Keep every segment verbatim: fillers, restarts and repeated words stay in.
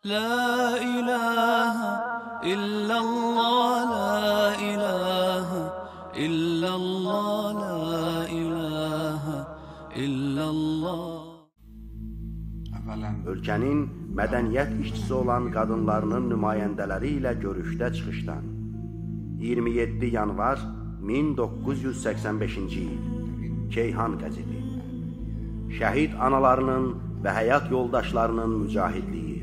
La ilahe illallah, la ilahe illallah, la ilahe illallah. Ölkənin mədəniyyət işçisi olan qadınlarının nümayəndələri ilə görüşdə çıxışdan iyirmi yeddi yanvar min doqquz yüz səksən beşinci il Keyhan qəzeti. Şəhid analarının və həyat yoldaşlarının mücahidliyi.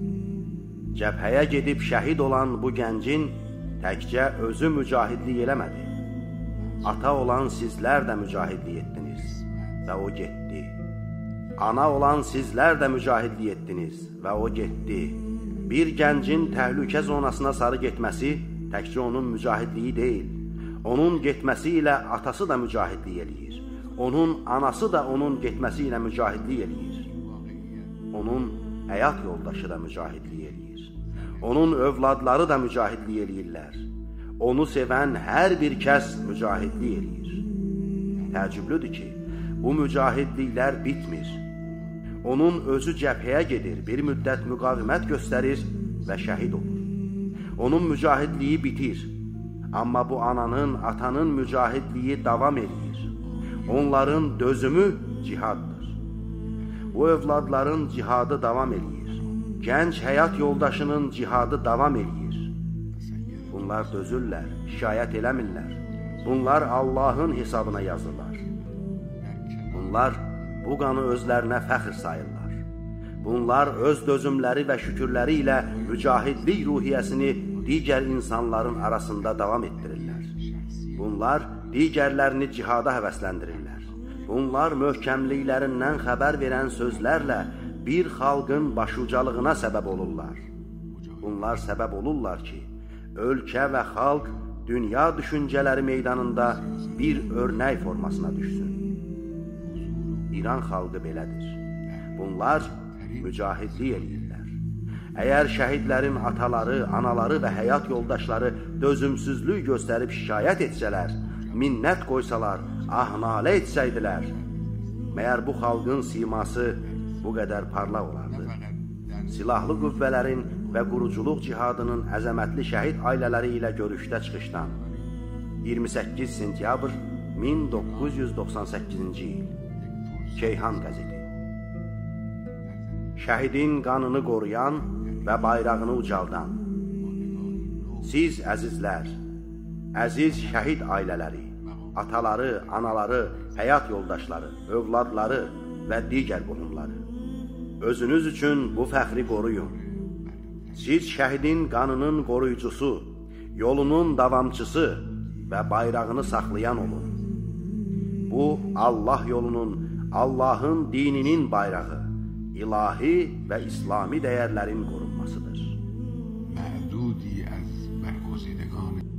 Cəbhəyə gedib şəhid olan bu gəncin təkcə özü mücahidlik eləmədi. Ata olan sizlər də mücahidlik etdiniz və o getdi. Ana olan sizlər də mücahidlik etdiniz və o getdi. Bir gəncin təhlükə zonasına sarı getməsi təkcə onun mücahidliyi deyil. Onun getməsi ilə atası da mücahidlik eləyir. Onun anası da onun getməsi ilə mücahidlik eləyir. Onun həyat yoldaşı da mücahidlik eləyir. Onun övladları da mücahidlik eləyirlər. Onu sevən hər bir kəs mücahidlik eləyir. Təəccüblüdür ki, bu mücahidliklər bitmir. Onun özü cəbhəyə gedir, bir müddət müqavimət göstərir və şəhid olur. Onun mücahidliyi bitir. Amma bu ananın, atanın mücahidliyi davam edir. Onların dözümü cihaddır. Bu övladların cihadı davam edir. Gənc həyat yoldaşının cihadı davam edir. Bunlar dözürlər, şikayət eləmirlər. Bunlar Allahın hesabına yazırlar. Bunlar bu qanı özlərinə fəxr sayırlar. Bunlar öz dözümləri və şükürləri ilə mücahidlik ruhiyyəsini digər insanların arasında davam etdirirlər. Bunlar digərlərini cihada həvəsləndirirlər. Bunlar möhkəmliklərindən xəbər verən sözlərlə bir xalqın başucalığına səbəb olurlar. Bunlar səbəb olurlar ki, ölkə və xalq dünya düşüncələri meydanında bir örnək formasına düşsün. İran xalqı belədir. Bunlar mücahidlik eləyirlər. Əgər şəhidlərin ataları, anaları və həyat yoldaşları dözümsüzlük göstərib şikayət etsələr, minnət qoysalar, ah-nalə etsəydilər, məyər bu xalqın siması bu qədər parlaq olardı? Silahlı qüvvələrin və quruculuq cihadının əzəmətli şəhid ailələri ilə görüşdə çıxışdan iyirmi səkkiz sentyabr min doqquz yüz doxsan səkkizinci il Keyhan qəzeti. Şəhidin qanını qoruyan və bayrağını ucaldan. Siz əzizlər, əziz şəhid ailələri, ataları, anaları, həyat yoldaşları, övladları və digər qohumları, özünüz üçün bu fəxri qoruyun. Siz şəhidin qanının qoruyucusu, yolunun davamçısı və bayrağını saxlayan olun. Bu, Allah yolunun, Allahın dininin bayrağı, ilahi və İslami dəyərlərin qorunmasıdır.